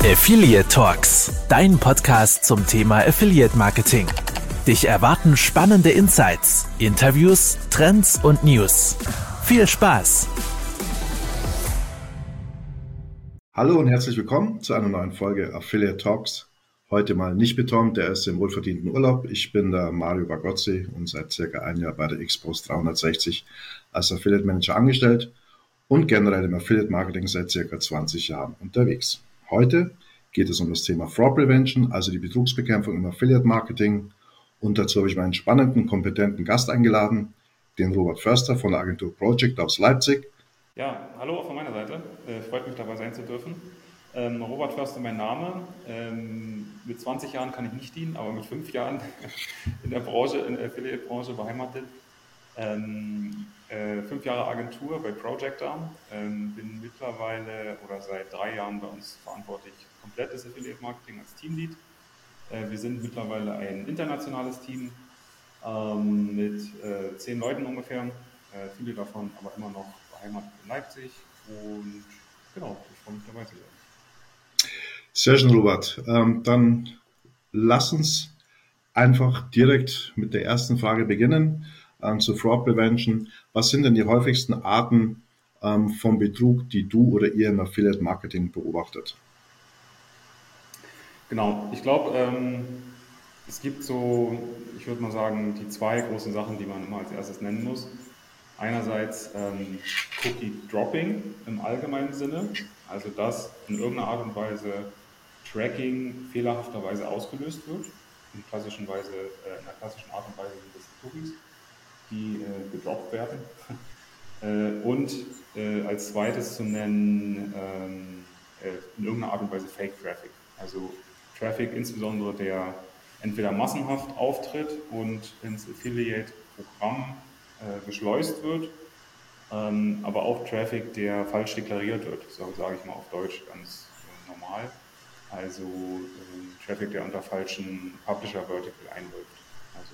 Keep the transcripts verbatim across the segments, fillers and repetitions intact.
Affiliate Talks, dein Podcast zum Thema Affiliate Marketing. Dich erwarten spannende Insights, Interviews, Trends und News. Viel Spaß! Hallo und herzlich willkommen zu einer neuen Folge Affiliate Talks. Heute mal nicht mit Tom, der ist im wohlverdienten Urlaub. Ich bin der Mario Bagozzi und seit circa einem Jahr bei der Xpost dreihundertsechzig als Affiliate Manager angestellt und generell im Affiliate Marketing seit circa zwanzig Jahren unterwegs. Heute geht es um das Thema Fraud Prevention, also die Betrugsbekämpfung im Affiliate Marketing. Und dazu habe ich meinen spannenden, kompetenten Gast eingeladen, den Robert Förster von der Agentur Project aus Leipzig. Ja, hallo auch von meiner Seite. Äh, freut mich dabei sein zu dürfen. Ähm, Robert Förster mein Name. Ähm, mit zwanzig Jahren kann ich nicht dienen, aber mit fünf Jahren in der Branche, in der Affiliate-Branche beheimatet. Ähm, äh, fünf Jahre Agentur bei Projector. Ähm, bin mittlerweile oder seit drei Jahren bei uns verantwortlich komplettes Affiliate-Marketing als Teamlead. Äh, wir sind mittlerweile ein internationales Team ähm, mit äh, zehn Leuten ungefähr. Äh, viele davon aber immer noch beheimatet in Leipzig. Und genau, ich freue mich dabei zu sein. Sehr schön, Robert. Ähm, dann lass uns einfach direkt mit der ersten Frage beginnen, ähm, zur Fraud Prevention. Was sind denn die häufigsten Arten ähm, von Betrug, die du oder ihr im Affiliate Marketing beobachtet? Genau, ich glaube, ähm, es gibt so, ich würde mal sagen, die zwei großen Sachen, die man immer als erstes nennen muss. Einerseits ähm, Cookie Dropping im allgemeinen Sinne, also dass in irgendeiner Art und Weise Tracking fehlerhafterweise ausgelöst wird. In, klassischen Weise, äh, in der klassischen Art und Weise sind das Cookies, die äh, gedroppt werden. äh, und äh, als zweites zu nennen, ähm, äh, in irgendeiner Art und Weise Fake Traffic. Also Traffic insbesondere, der entweder massenhaft auftritt und ins Affiliate-Programm äh, geschleust wird, ähm, aber auch Traffic, der falsch deklariert wird, so sage ich mal auf Deutsch ganz äh, normal. Also äh, Traffic, der unter falschen Publisher-Vertical einläuft. Also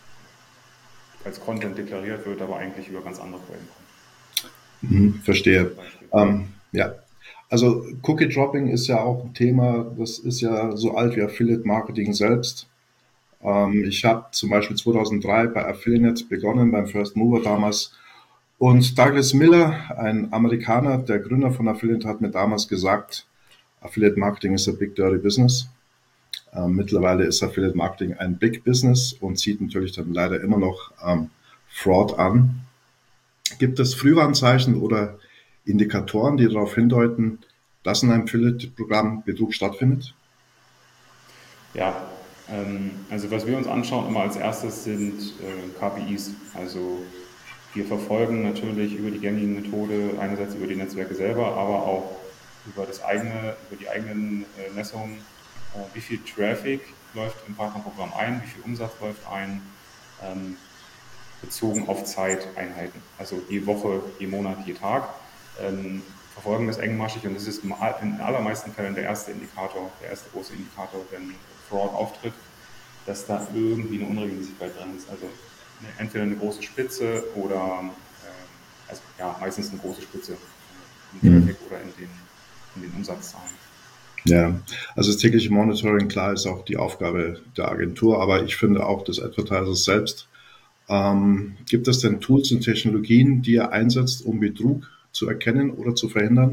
als Content deklariert wird, aber eigentlich über ganz andere Quellen kommt. Mhm, verstehe. Ähm, ja. Also Cookie Dropping ist ja auch ein Thema, das ist ja so alt wie Affiliate Marketing selbst. Ähm, ich habe zum Beispiel zweitausenddrei bei Affiliate begonnen, beim First Mover damals. Und Douglas Miller, ein Amerikaner, der Gründer von Affiliate, hat mir damals gesagt, Affiliate Marketing ist a big dirty business. Ähm, mittlerweile ist Affiliate Marketing ein Big Business und zieht natürlich dann leider immer noch ähm, Fraud an. Gibt es Frühwarnzeichen oder Indikatoren, die darauf hindeuten, dass in einem Affiliate-Programm Betrug stattfindet? Ja, ähm, also was wir uns anschauen immer als erstes sind äh, K P Is. Also wir verfolgen natürlich über die gängigen Methode, einerseits über die Netzwerke selber, aber auch über das eigene, über die eigenen äh, Messungen, äh, wie viel Traffic läuft im Partnerprogramm ein, wie viel Umsatz läuft ein, ähm, bezogen auf Zeiteinheiten, also je Woche, je Monat, je Tag. Ähm, verfolgen das engmaschig und das ist in den allermeisten Fällen der erste Indikator, der erste große Indikator, wenn Fraud auftritt, dass da irgendwie eine Unregelmäßigkeit drin ist. Also eine, entweder eine große Spitze oder äh, also, ja, meistens eine große Spitze äh, im Traffic mhm. oder in den, in den Umsatzzahlen. Ja, also das tägliche Monitoring, klar, ist auch die Aufgabe der Agentur, aber ich finde auch des Advertisers selbst. Ähm, gibt es denn Tools und Technologien, die ihr einsetzt, um Betrug zu erkennen oder zu verhindern?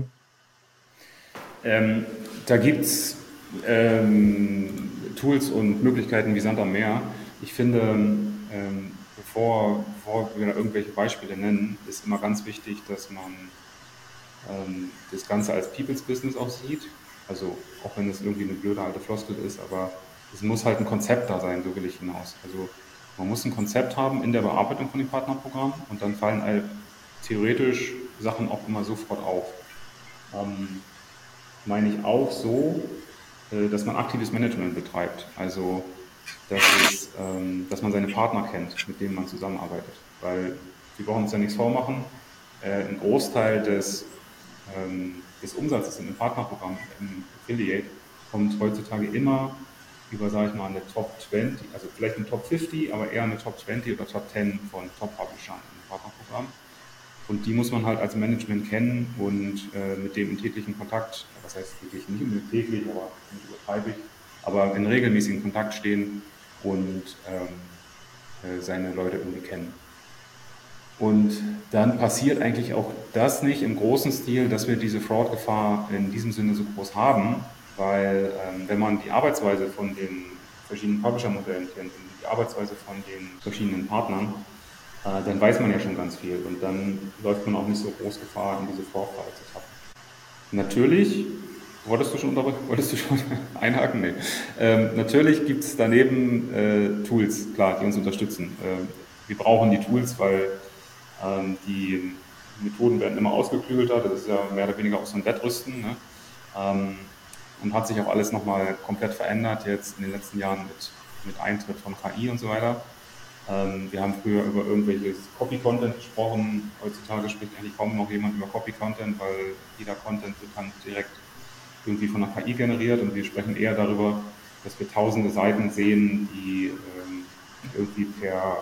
Ähm, da gibt es ähm, Tools und Möglichkeiten wie Sand am Meer. Ich finde, ähm, bevor, bevor wir irgendwelche Beispiele nennen, ist immer ganz wichtig, dass man ähm, das Ganze als People's Business auch sieht. Also auch wenn es irgendwie eine blöde alte Floskel ist, aber es muss halt ein Konzept da sein, so will ich hinaus. Also man muss ein Konzept haben in der Bearbeitung von dem Partnerprogramm und dann fallen all, theoretisch Sachen auch immer sofort auf. Ähm, meine ich auch so, äh, dass man aktives Management betreibt. Also dass, es, ähm, dass man seine Partner kennt, mit denen man zusammenarbeitet. Weil wir brauchen uns ja nichts vormachen. Äh, ein Großteil des, ähm, des Umsatzes in einem Partnerprogramm, im Affiliate, kommt heutzutage immer über, sage ich mal, eine Top zwanzig, also vielleicht eine Top fünfzig, aber eher eine Top zwanzig oder Top zehn von Top-Publishern im Partnerprogramm. Und die muss man halt als Management kennen und äh, mit dem in täglichen Kontakt, das heißt wirklich nicht unbedingt täglich, aber nicht übertreibig, aber in regelmäßigen Kontakt stehen und ähm, äh, seine Leute irgendwie kennen. Und dann passiert eigentlich auch das nicht im großen Stil, dass wir diese Fraud-Gefahr in diesem Sinne so groß haben, weil ähm, wenn man die Arbeitsweise von den verschiedenen Publisher-Modellen kennt und die Arbeitsweise von den verschiedenen Partnern, äh, dann weiß man ja schon ganz viel und dann läuft man auch nicht so groß Gefahr, in diese Fraud-Falle zu tappen. Natürlich, wolltest du schon, wolltest du schon einhaken? Nee. Ähm, natürlich gibt es daneben äh, Tools, klar, die uns unterstützen. Ähm, wir brauchen die Tools, weil ähm, die Methoden werden immer ausgeklügelter, das ist ja mehr oder weniger auch so ein Wettrüsten, ne? ähm, und hat sich auch alles nochmal komplett verändert jetzt in den letzten Jahren mit, mit Eintritt von K I und so weiter. Ähm, wir haben früher über irgendwelches Copy-Content gesprochen, heutzutage spricht eigentlich kaum noch jemand über Copy-Content, weil jeder Content wird dann direkt irgendwie von einer K I generiert und wir sprechen eher darüber, dass wir tausende Seiten sehen, die ähm, irgendwie per,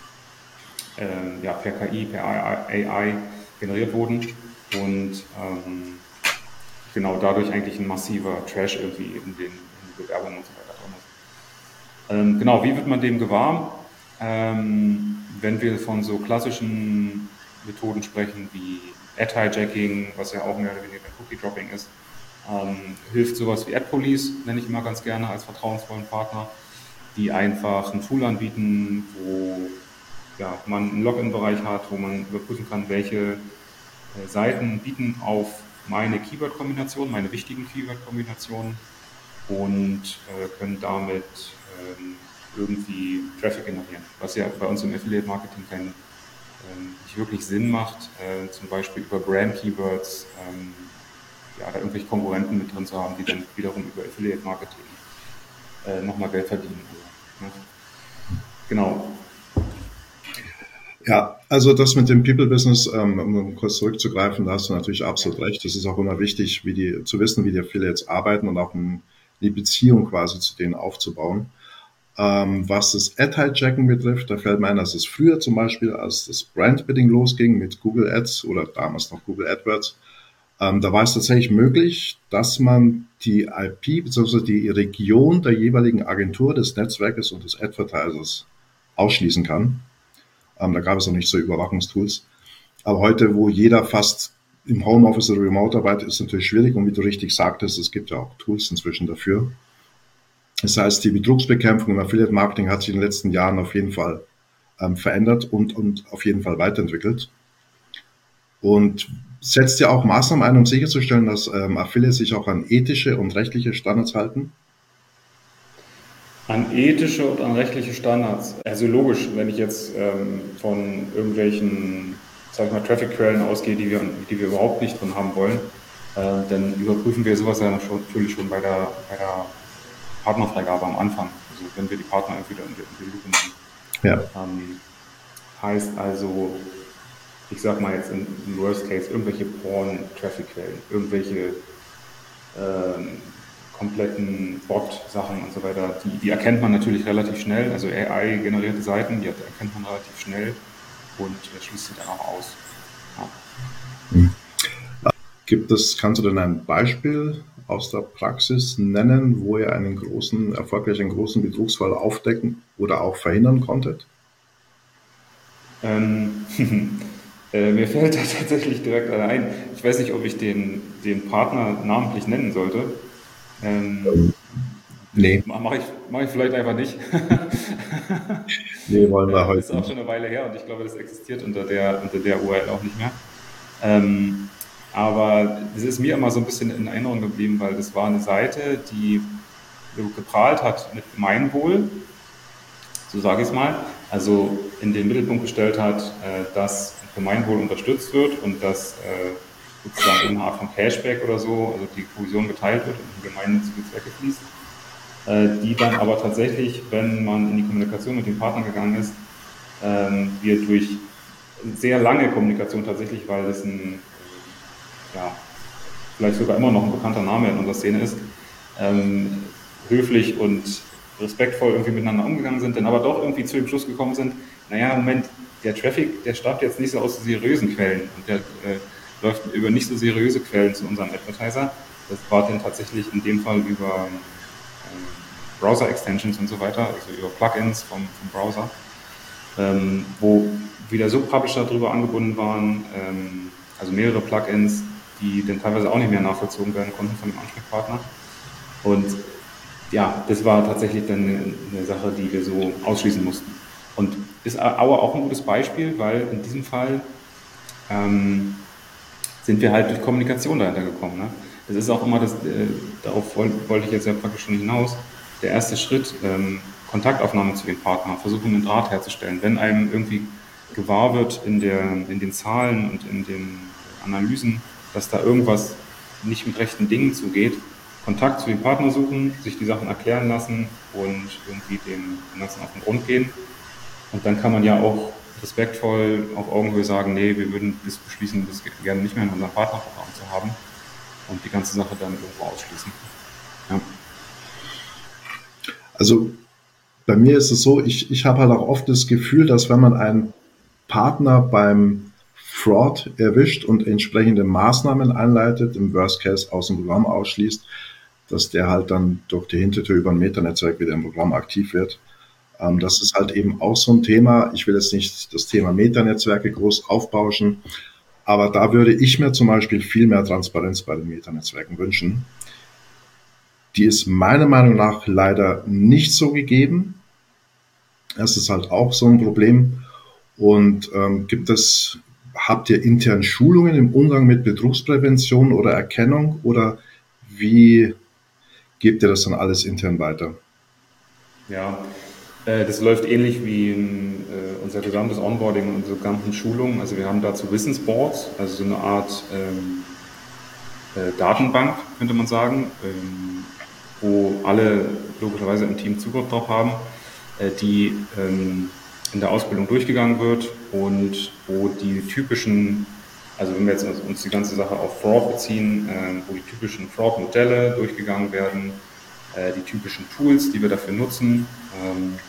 äh, ja, per K I, per A I generiert wurden und ähm, genau dadurch eigentlich ein massiver Trash irgendwie in den, in den Bewerbungen und so weiter drin ist. Ähm, genau, wie wird man dem gewahr? Ähm, wenn wir von so klassischen Methoden sprechen wie Ad-Hijacking, was ja auch mehr oder weniger Cookie-Dropping ist, ähm, hilft sowas wie AdPolice, nenne ich immer ganz gerne als vertrauensvollen Partner, die einfach ein Tool anbieten, wo ja, man einen Login-Bereich hat, wo man überprüfen kann, welche äh, Seiten bieten auf meine Keyword-Kombination, meine wichtigen Keyword-Kombinationen und äh, können damit ähm, irgendwie Traffic generieren, was ja bei uns im Affiliate-Marketing kein, ähm, nicht wirklich Sinn macht, äh, zum Beispiel über Brand-Keywords ähm, ja, da irgendwelche Konkurrenten mit drin zu haben, die dann wiederum über Affiliate-Marketing äh, nochmal Geld verdienen. Also, ne? Genau. Ja, also das mit dem People-Business, ähm, um kurz zurückzugreifen, da hast du natürlich absolut recht. Es ist auch immer wichtig, wie die, zu wissen, wie die Affiliates arbeiten und auch eine Beziehung quasi zu denen aufzubauen. Ähm, was das Ad-Hijacking betrifft, da fällt mir ein, dass es früher zum Beispiel, als das Brand-Bidding losging mit Google Ads oder damals noch Google AdWords, ähm, da war es tatsächlich möglich, dass man die I P bzw. die Region der jeweiligen Agentur, des Netzwerkes und des Advertisers ausschließen kann. Ähm, da gab es noch nicht so Überwachungstools. Aber heute, wo jeder fast im Homeoffice oder Remote arbeitet, ist es natürlich schwierig. Und wie du richtig sagtest, es gibt ja auch Tools inzwischen dafür. Das heißt, die Betrugsbekämpfung im Affiliate Marketing hat sich in den letzten Jahren auf jeden Fall ähm, verändert und, und auf jeden Fall weiterentwickelt. Und setzt ja auch Maßnahmen ein, um sicherzustellen, dass ähm, Affiliates sich auch an ethische und rechtliche Standards halten? An ethische und an rechtliche Standards. Also logisch, wenn ich jetzt ähm, von irgendwelchen, sag ich mal, Traffic-Quellen ausgehe, die wir, die wir überhaupt nicht drin haben wollen, äh, dann überprüfen wir sowas ja schon, natürlich schon bei der, bei der Partnerfreigabe am Anfang. Also wenn wir die Partner entweder in die Lupe nehmen. Ja. Ähm, heißt also, ich sag mal jetzt im, im Worst Case, irgendwelche Porn-Traffic-Quellen, irgendwelche ähm, kompletten Bot-Sachen und so weiter, die, die erkennt man natürlich relativ schnell, also A I-generierte Seiten, die erkennt man relativ schnell und äh, schließt sie dann auch aus. Ja. Gibt es, kannst du denn ein Beispiel aus der Praxis nennen, wo ihr einen großen, erfolgreich einen großen Betrugsfall aufdecken oder auch verhindern konntet? Ähm, äh, mir fällt da tatsächlich direkt ein, ich weiß nicht, ob ich den, den Partner namentlich nennen sollte. Ähm, nee. Mache ich, mach ich vielleicht einfach nicht. Nee, wollen wir heute nicht. Das ist auch schon eine Weile her und ich glaube, das existiert unter der, unter der U R L auch nicht mehr. Ähm, aber es ist mir immer so ein bisschen in Erinnerung geblieben, weil das war eine Seite, die geprahlt hat mit Gemeinwohl, so sage ich es mal, also in den Mittelpunkt gestellt hat, äh, dass Gemeinwohl unterstützt wird und dass äh, sozusagen irgendeine Art von Cashback oder so, also die Provision geteilt wird und in gemeinnützige Zwecke fließt, äh, die dann aber tatsächlich, wenn man in die Kommunikation mit dem Partner gegangen ist, ähm, wir durch sehr lange Kommunikation tatsächlich, weil das ein, ja, vielleicht sogar immer noch ein bekannter Name in unserer Szene ist, ähm, höflich und respektvoll irgendwie miteinander umgegangen sind, dann aber doch irgendwie zu dem Schluss gekommen sind, naja, Moment, der Traffic, der stammt jetzt nicht so aus seriösen Quellen und der äh, läuft über nicht so seriöse Quellen zu unserem Advertiser. Das war dann tatsächlich in dem Fall über ähm, Browser-Extensions und so weiter, also über Plugins vom, vom Browser, ähm, wo wieder Sub-Publisher drüber angebunden waren, ähm, also mehrere Plugins, die dann teilweise auch nicht mehr nachvollzogen werden konnten von dem Ansprechpartner. Und ja, das war tatsächlich dann eine, eine Sache, die wir so ausschließen mussten. Und ist aber auch ein gutes Beispiel, weil in diesem Fall ähm, sind wir halt durch Kommunikation dahinter gekommen. Ne? Das ist auch immer, das, äh, darauf wollte wollt ich jetzt ja praktisch schon hinaus, der erste Schritt, ähm, Kontaktaufnahme zu den Partnern, versuchen einen Draht herzustellen. Wenn einem irgendwie gewahr wird in, der, in den Zahlen und in den Analysen, dass da irgendwas nicht mit rechten Dingen zugeht, Kontakt zu den Partnern suchen, sich die Sachen erklären lassen und irgendwie dem Ganzen auf den Grund gehen. Und dann kann man ja auch respektvoll auf Augenhöhe sagen, nee, wir würden das beschließen, das gerne nicht mehr in unserem Partnerprogramm zu haben und die ganze Sache dann irgendwo ausschließen. Ja. Also bei mir ist es so, ich, ich habe halt auch oft das Gefühl, dass wenn man einen Partner beim Fraud erwischt und entsprechende Maßnahmen einleitet, im Worst Case aus dem Programm ausschließt, dass der halt dann durch die Hintertür über ein Meta-Netzwerk wieder im Programm aktiv wird. Ähm, das ist halt eben auch so ein Thema. Ich will jetzt nicht das Thema Meta-Netzwerke groß aufbauschen, aber da würde ich mir zum Beispiel viel mehr Transparenz bei den Meta-Netzwerken wünschen. Die ist meiner Meinung nach leider nicht so gegeben. Das ist halt auch so ein Problem. Und ähm, gibt es, habt ihr intern Schulungen im Umgang mit Betrugsprävention oder Erkennung oder wie gebt ihr das dann alles intern weiter? Ja, äh, das läuft ähnlich wie in, äh, unser gesamtes Onboarding und unsere gesamten Schulungen. Also wir haben dazu Wissensboards, also so eine Art ähm, äh, Datenbank, könnte man sagen, ähm, wo alle logischerweise im Team Zugriff drauf haben, äh, die ähm, in der Ausbildung durchgegangen wird und wo die typischen, also wenn wir jetzt uns die ganze Sache auf Fraud beziehen, äh, wo die typischen Fraud-Modelle durchgegangen werden, äh, die typischen Tools, die wir dafür nutzen ähm,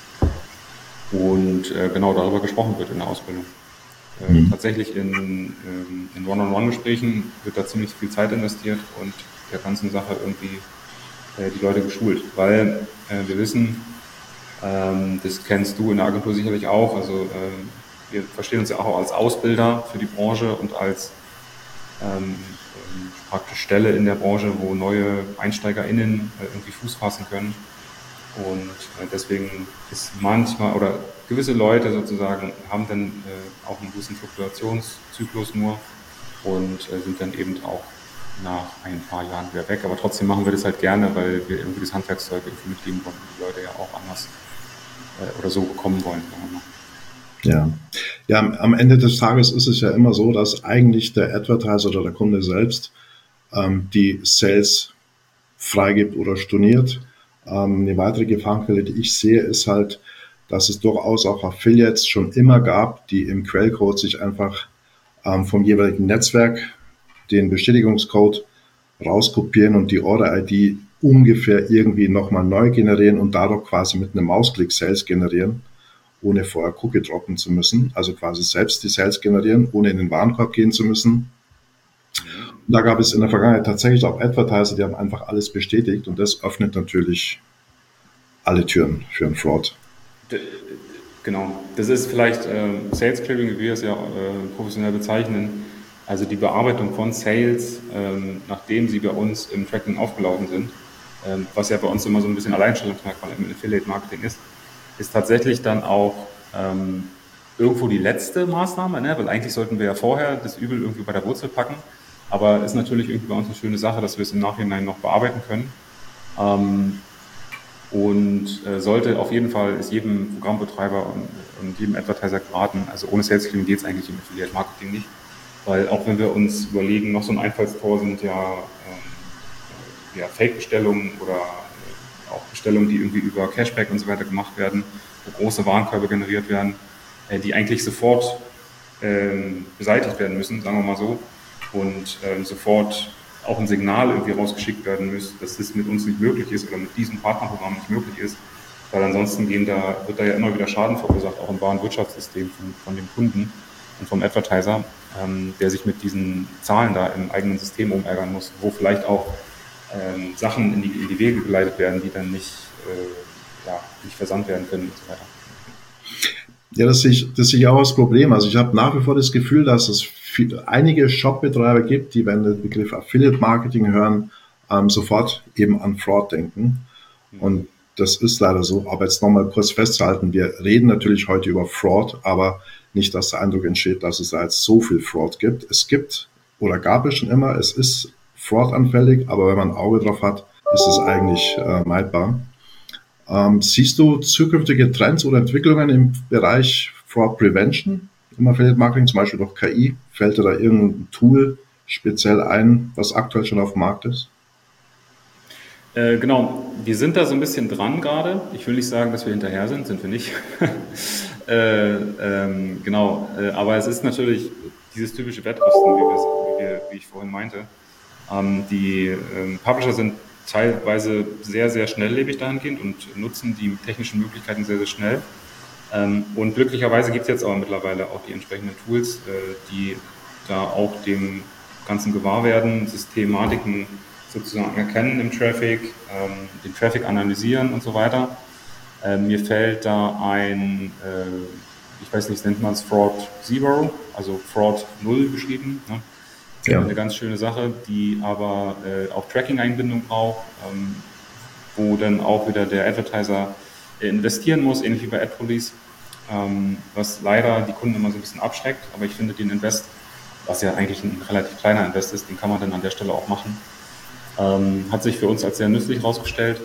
und äh, genau darüber gesprochen wird in der Ausbildung. Äh, mhm. Tatsächlich in, ähm, in One-on-One-Gesprächen wird da ziemlich viel Zeit investiert und der ganzen Sache irgendwie äh, die Leute geschult, weil äh, wir wissen, ähm, das kennst du in der Agentur sicherlich auch, also ähm, wir verstehen uns ja auch als Ausbilder für die Branche und als ähm, praktisch Stelle in der Branche, wo neue EinsteigerInnen äh, irgendwie Fuß fassen können. Und äh, deswegen ist manchmal, oder gewisse Leute sozusagen, haben dann äh, auch einen gewissen Fluktuationszyklus nur und äh, sind dann eben auch nach ein paar Jahren wieder weg. Aber trotzdem machen wir das halt gerne, weil wir irgendwie das Handwerkszeug irgendwie mitgeben wollen und die Leute ja auch anders äh, oder so bekommen wollen. Ja. Ja, am Ende des Tages ist es ja immer so, dass eigentlich der Advertiser oder der Kunde selbst ähm, die Sales freigibt oder storniert. Ähm, eine weitere Gefahrenquelle, die ich sehe, ist halt, dass es durchaus auch Affiliates schon immer gab, die im Quellcode sich einfach ähm, vom jeweiligen Netzwerk den Bestätigungscode rauskopieren und die Order-I D ungefähr irgendwie nochmal neu generieren und dadurch quasi mit einem Mausklick Sales generieren, ohne vorher Cookie droppen zu müssen, also quasi selbst die Sales generieren, ohne in den Warenkorb gehen zu müssen. Und da gab es in der Vergangenheit tatsächlich auch Advertiser, die haben einfach alles bestätigt und das öffnet natürlich alle Türen für einen Fraud. Genau, das ist vielleicht äh, Sales Clearing, wie wir es ja äh, professionell bezeichnen, also die Bearbeitung von Sales, ähm, nachdem sie bei uns im Tracking aufgelaufen sind, ähm, was ja bei uns immer so ein bisschen Alleinstellungsmerkmal im Affiliate Marketing ist, ist tatsächlich dann auch ähm, irgendwo die letzte Maßnahme, ne? Weil eigentlich sollten wir ja vorher das Übel irgendwie bei der Wurzel packen, aber ist natürlich irgendwie bei uns eine schöne Sache, dass wir es im Nachhinein noch bearbeiten können. Ähm, und äh, sollte auf jeden Fall, ist jedem Programmbetreiber und, und jedem Advertiser geraten, also ohne Sales Clearing geht es eigentlich im Affiliate Marketing nicht, weil auch wenn wir uns überlegen, noch so ein Einfallstor sind ja, ähm, ja Fake-Bestellungen oder auch Bestellungen, die irgendwie über Cashback und so weiter gemacht werden, wo große Warenkörbe generiert werden, äh, die eigentlich sofort ähm, beseitigt werden müssen, sagen wir mal so, und ähm, sofort auch ein Signal irgendwie rausgeschickt werden muss, dass das mit uns nicht möglich ist oder mit diesem Partnerprogramm nicht möglich ist, weil ansonsten gehen da, wird da ja immer wieder Schaden verursacht, auch im Warenwirtschaftssystem von, von dem Kunden und vom Advertiser, ähm, der sich mit diesen Zahlen da im eigenen System umärgern muss, wo vielleicht auch ähm, Sachen in die, in die Wege geleitet werden, die dann nicht, äh, ja, nicht versandt werden können und so weiter. Ja, das sehe ich, das sehe ich auch als Problem. Also ich habe nach wie vor das Gefühl, dass es viel, einige Shop-Betreiber gibt, die, wenn den Begriff Affiliate-Marketing hören, ähm, sofort eben an Fraud denken. Mhm. Und das ist leider so. Aber jetzt nochmal kurz festzuhalten, wir reden natürlich heute über Fraud, aber nicht, dass der Eindruck entsteht, dass es da jetzt so viel Fraud gibt. Es gibt oder gab es schon immer, es ist Fraud-anfällig, aber wenn man ein Auge drauf hat, ist es eigentlich äh, meidbar. Ähm, siehst du zukünftige Trends oder Entwicklungen im Bereich Fraud Prevention im Affiliate Marketing, zum Beispiel durch K I? Fällt dir da irgendein Tool speziell ein, was aktuell schon auf dem Markt ist? Äh, genau, wir sind da so ein bisschen dran gerade. Ich will nicht sagen, dass wir hinterher sind, sind wir nicht. äh, ähm, genau, äh, aber es ist natürlich dieses typische Wettrüsten, wie, wie, wir, wie ich vorhin meinte. Ähm, die ähm, Publisher sind teilweise sehr, sehr schnelllebig dahingehend und nutzen die technischen Möglichkeiten sehr, sehr schnell. Ähm, und glücklicherweise gibt es jetzt aber mittlerweile auch die entsprechenden Tools, äh, die da auch dem Ganzen gewahr werden, Systematiken sozusagen erkennen im Traffic, ähm, den Traffic analysieren und so weiter. Äh, mir fällt da ein, äh, ich weiß nicht, nennt man es Fraud Zero, also Fraud Null geschrieben, ne? Ja. Eine ganz schöne Sache, die aber äh, auch Tracking-Einbindung braucht, ähm, wo dann auch wieder der Advertiser äh, investieren muss, ähnlich wie bei AdPolice, ähm, was leider die Kunden immer so ein bisschen abschreckt. Aber ich finde den Invest, was ja eigentlich ein relativ kleiner Invest ist, den kann man dann an der Stelle auch machen. Ähm, hat sich für uns als sehr nützlich herausgestellt.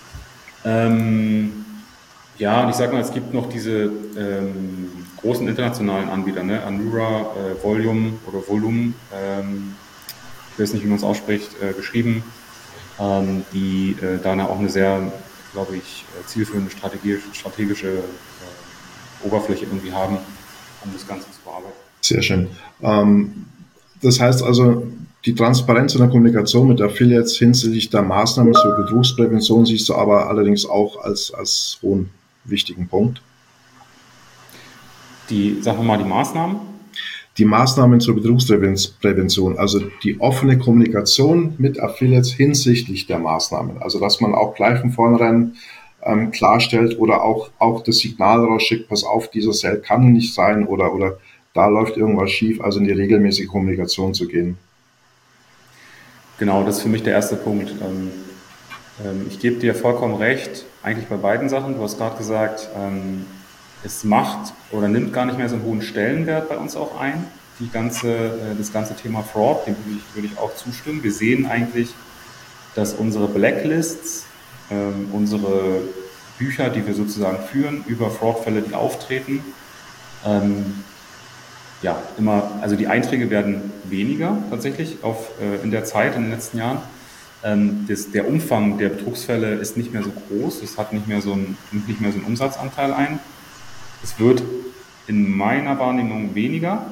Ähm, ja, und ich sag mal, es gibt noch diese ähm, großen internationalen Anbieter, ne? Anura, äh, Volume oder Volume, ähm, ich weiß nicht, wie man es ausspricht, äh, geschrieben, ähm, die äh, da auch eine sehr, glaube ich, zielführende strategische, strategische äh, Oberfläche irgendwie haben, um das Ganze zu bearbeiten. Sehr schön. Ähm, das heißt also, die Transparenz in der Kommunikation mit Affiliates hinsichtlich der Maßnahmen zur Betrugsprävention siehst du aber allerdings auch als, als hohen wichtigen Punkt. Die, sagen wir mal, die Maßnahmen? Die Maßnahmen zur Betrugsprävention, also die offene Kommunikation mit Affiliates hinsichtlich der Maßnahmen. Also dass man auch gleich von vornherein ähm, klarstellt oder auch, auch das Signal rausschickt, pass auf, dieser Sale kann nicht sein oder, oder da läuft irgendwas schief, also in die regelmäßige Kommunikation zu gehen. Genau, das ist für mich der erste Punkt. Ähm, ähm, ich gebe dir vollkommen recht, eigentlich bei beiden Sachen. Du hast gerade gesagt, ähm, es macht oder nimmt gar nicht mehr so einen hohen Stellenwert bei uns auch ein, die ganze, äh, das ganze Thema Fraud, dem würde ich, würde ich auch zustimmen. Wir sehen eigentlich, dass unsere Blacklists, ähm, unsere Bücher, die wir sozusagen führen, über Fraudfälle, die auftreten, ähm, ja, immer, also die Einträge werden weniger tatsächlich auf, äh, in der Zeit, in den letzten Jahren. Ähm, das, der Umfang der Betrugsfälle ist nicht mehr so groß, es hat nicht mehr so ein, nicht mehr so einen Umsatzanteil ein. Es wird in meiner Wahrnehmung weniger.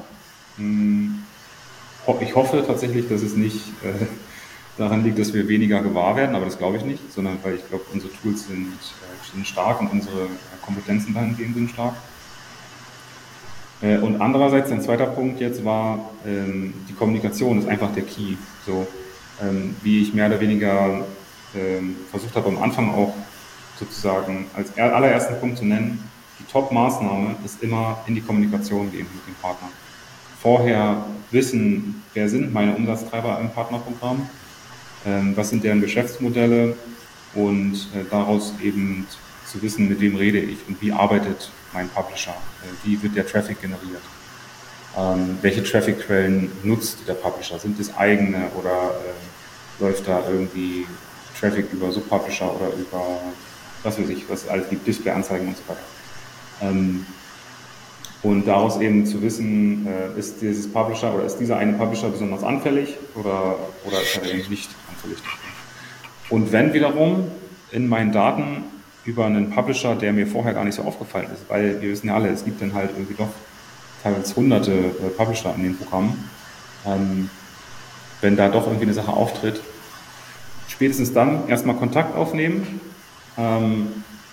Ich hoffe tatsächlich, dass es nicht äh, daran liegt, dass wir weniger gewahr werden, aber das glaube ich nicht, sondern weil ich glaube, unsere Tools sind, äh, sind stark und unsere Kompetenzen dahingehend sind stark. Äh, und andererseits, ein zweiter Punkt jetzt war, ähm, die Kommunikation ist einfach der Key. So, ähm, wie ich mehr oder weniger ähm, versucht habe, am Anfang auch sozusagen als allerersten Punkt zu nennen, die Top-Maßnahme ist immer in die Kommunikation gehen mit dem Partner. Vorher wissen, wer sind meine Umsatztreiber im Partnerprogramm, ähm, was sind deren Geschäftsmodelle und äh, daraus eben zu wissen, mit wem rede ich und wie arbeitet mein Publisher, äh, wie wird der Traffic generiert, ähm, welche Traffic-Quellen nutzt der Publisher, sind es eigene oder äh, läuft da irgendwie Traffic über Subpublisher oder über, was weiß ich, was es alles gibt, Display-Anzeigen und so weiter. Ähm, und daraus eben zu wissen, äh, ist dieses Publisher oder ist dieser eine Publisher besonders anfällig oder, oder ist er eben nicht anfällig. Und wenn wiederum in meinen Daten über einen Publisher, der mir vorher gar nicht so aufgefallen ist, weil wir wissen ja alle, es gibt dann halt irgendwie doch teilweise hunderte äh, Publisher in den Programmen, ähm, wenn da doch irgendwie eine Sache auftritt, spätestens dann erstmal Kontakt aufnehmen, ähm,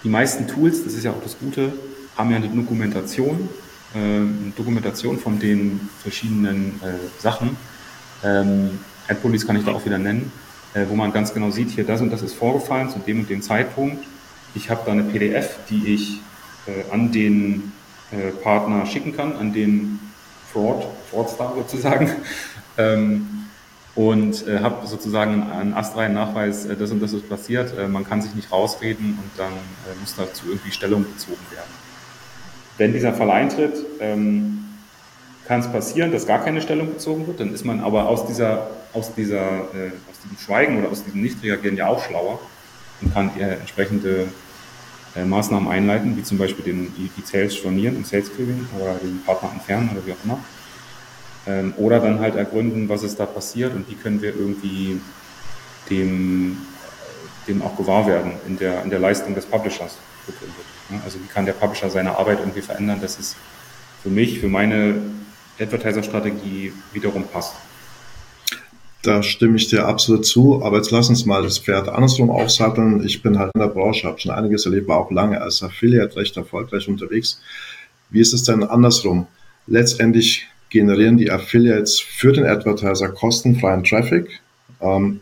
die meisten Tools, das ist ja auch das Gute, haben ja eine Dokumentation, äh, eine Dokumentation von den verschiedenen äh, Sachen. Ähm, AdBullies kann ich da auch wieder nennen, äh, wo man ganz genau sieht, hier das und das ist vorgefallen zu dem und dem Zeitpunkt. Ich habe da eine P D F, die ich äh, an den äh, Partner schicken kann, an den Fraud, Fraudster sozusagen. ähm, und äh, habe sozusagen einen astreinen Nachweis, äh, das und das ist passiert. Äh, man kann sich nicht rausreden und dann äh, muss dazu irgendwie Stellung bezogen werden. Wenn dieser Fall eintritt, ähm, kann es passieren, dass gar keine Stellung bezogen wird. Dann ist man aber aus dieser, aus dieser, äh, aus diesem Schweigen oder aus diesem Nichtreagieren ja auch schlauer und kann äh, entsprechende äh, Maßnahmen einleiten, wie zum Beispiel den, die, die Sales stornieren und Sales Clearing oder den Partner entfernen oder wie auch immer. Ähm, oder dann halt ergründen, was ist da passiert und wie können wir irgendwie dem, dem auch gewahr werden in der, in der Leistung des Publishers. Also wie kann der Publisher seine Arbeit irgendwie verändern, dass es für mich, für meine Advertiser-Strategie wiederum passt. Da stimme ich dir absolut zu, aber jetzt lass uns mal das Pferd andersrum aufsatteln. Ich bin halt in der Branche, habe schon einiges erlebt, war auch lange als Affiliate recht erfolgreich unterwegs. Wie ist es denn andersrum? Letztendlich generieren die Affiliates für den Advertiser kostenfreien Traffic. Ähm,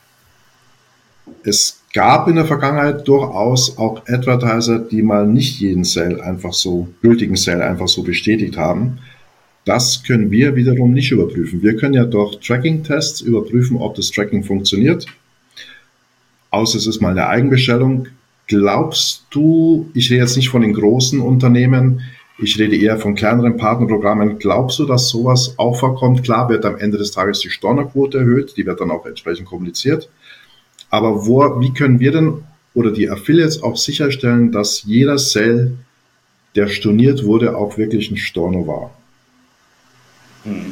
es gab in der Vergangenheit durchaus auch Advertiser, die mal nicht jeden Sale einfach so, gültigen Sale einfach so bestätigt haben. Das können wir wiederum nicht überprüfen. Wir können ja durch Tracking-Tests überprüfen, ob das Tracking funktioniert. Außer es ist mal eine Eigenbestellung. Glaubst du, ich rede jetzt nicht von den großen Unternehmen, ich rede eher von kleineren Partnerprogrammen. Glaubst du, dass sowas auch vorkommt? Klar wird am Ende des Tages die Stornoquote erhöht, die wird dann auch entsprechend kommuniziert. Aber wo, wie können wir denn oder die Affiliates auch sicherstellen, dass jeder Sale, der storniert wurde, auch wirklich ein Storno war? Hm.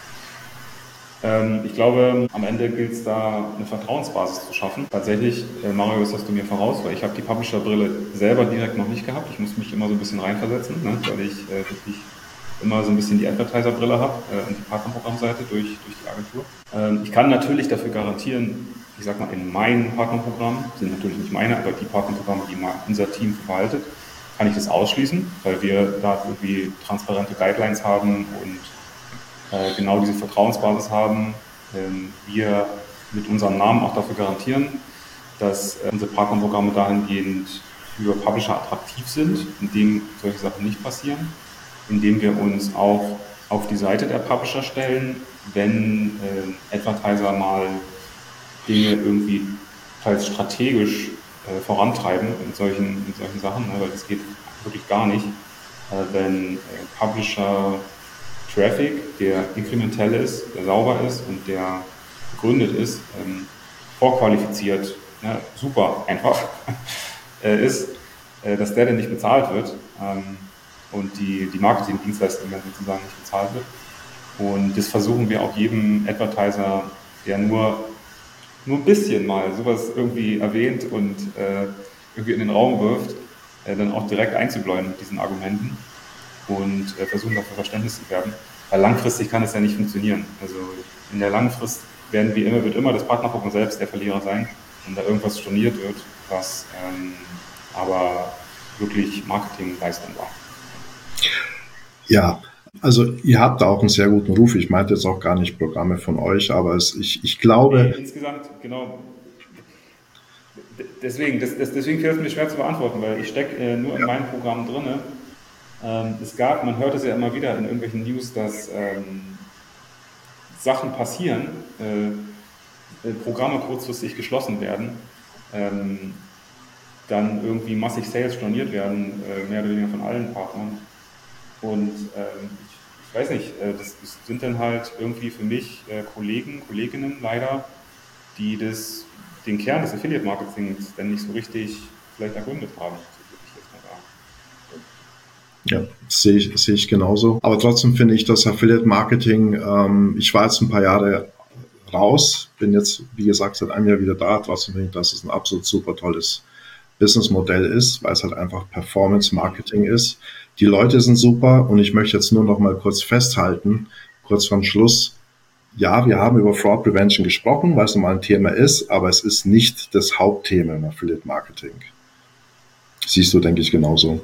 Ähm, ich glaube, am Ende gilt es da, eine Vertrauensbasis zu schaffen. Tatsächlich, äh, Mario, das hast du mir voraus, weil ich habe die Publisher-Brille selber direkt noch nicht gehabt. Ich muss mich immer so ein bisschen reinversetzen, ne, weil ich äh, wirklich immer so ein bisschen die Advertiser-Brille habe äh, und die Partnerprogrammseite durch, durch die Agentur. Ähm, ich kann natürlich dafür garantieren, ich sag mal, in meinen Partnerprogrammen, sind natürlich nicht meine, aber die Partnerprogramme, die unser Team verwaltet, kann ich das ausschließen, weil wir da irgendwie transparente Guidelines haben und äh, genau diese Vertrauensbasis haben. Ähm, wir mit unserem Namen auch dafür garantieren, dass äh, unsere Partnerprogramme dahingehend für Publisher attraktiv sind, indem solche Sachen nicht passieren, indem wir uns auch auf die Seite der Publisher stellen, wenn äh, Advertiser mal Dinge irgendwie teils strategisch äh, vorantreiben in solchen, in solchen Sachen, ne, weil das geht wirklich gar nicht, äh, wenn äh, Publisher Traffic, der inkrementell ist, der sauber ist und der begründet ist, ähm, vorqualifiziert, ne, super einfach äh, ist, äh, dass der dann nicht bezahlt wird ähm, und die, die Marketingdienstleistung dann sozusagen nicht bezahlt wird. Und das versuchen wir auch jedem Advertiser, der nur nur ein bisschen mal sowas irgendwie erwähnt und äh, irgendwie in den Raum wirft, äh, dann auch direkt einzubläuen mit diesen Argumenten und äh, versuchen dafür Verständnis zu werben. Weil langfristig kann es ja nicht funktionieren. Also in der langen Frist werden wir immer, wird immer das Partnerprogramm selbst der Verlierer sein, wenn da irgendwas storniert wird, was ähm, aber wirklich Marketingleistung war. Ja, also ihr habt da auch einen sehr guten Ruf. Ich meinte jetzt auch gar nicht Programme von euch, aber es, ich, ich glaube... Nee, insgesamt, genau. Deswegen, das, das, deswegen fällt es mir schwer zu beantworten, weil ich stecke äh, nur in meinem Programm drin. Ähm, es gab, man hört es ja immer wieder in irgendwelchen News, dass ähm, Sachen passieren, äh, äh, Programme kurzfristig geschlossen werden, ähm, dann irgendwie massig Sales storniert werden, äh, mehr oder weniger von allen Partnern. Und ähm, ich, ich weiß nicht, äh, das, das sind dann halt irgendwie für mich äh, Kollegen, Kolleginnen leider, die das, den Kern des Affiliate-Marketings dann nicht so richtig vielleicht ergründet haben. Ja, sehe ich, sehe ich genauso. Aber trotzdem finde ich das Affiliate-Marketing, ähm, ich war jetzt ein paar Jahre raus, bin jetzt, wie gesagt, seit einem Jahr wieder da. Trotzdem finde ich, dass es ein absolut super tolles Businessmodell ist, weil es halt einfach Performance-Marketing ist. Die Leute sind super und ich möchte jetzt nur noch mal kurz festhalten, kurz vor Schluss. Ja, wir haben über Fraud Prevention gesprochen, weil es normal ein Thema ist, aber es ist nicht das Hauptthema im Affiliate Marketing. Siehst du, denke ich, genauso.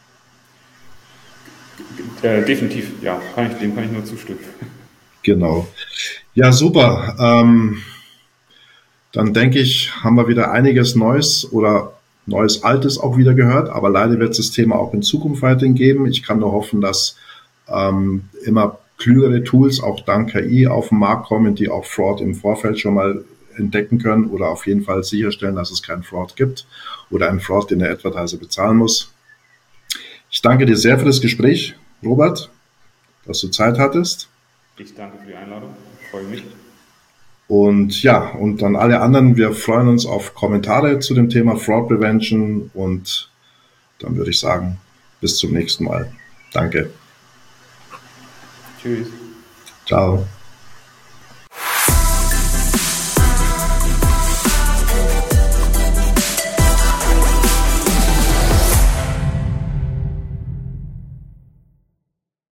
Äh, definitiv, ja, kann ich, dem kann ich nur zustimmen. Genau. Ja, super. Ähm, dann denke ich, haben wir wieder einiges Neues oder Neues Altes auch wieder gehört, aber leider wird es das Thema auch in Zukunft weiterhin geben. Ich kann nur hoffen, dass ähm, immer klügere Tools auch dank K I auf den Markt kommen, die auch Fraud im Vorfeld schon mal entdecken können oder auf jeden Fall sicherstellen, dass es keinen Fraud gibt oder einen Fraud, den der Advertiser bezahlen muss. Ich danke dir sehr für das Gespräch, Robert, dass du Zeit hattest. Ich danke für die Einladung, ich freue mich. Und ja, und dann alle anderen, wir freuen uns auf Kommentare zu dem Thema Fraud Prevention und dann würde ich sagen, bis zum nächsten Mal. Danke. Tschüss. Ciao.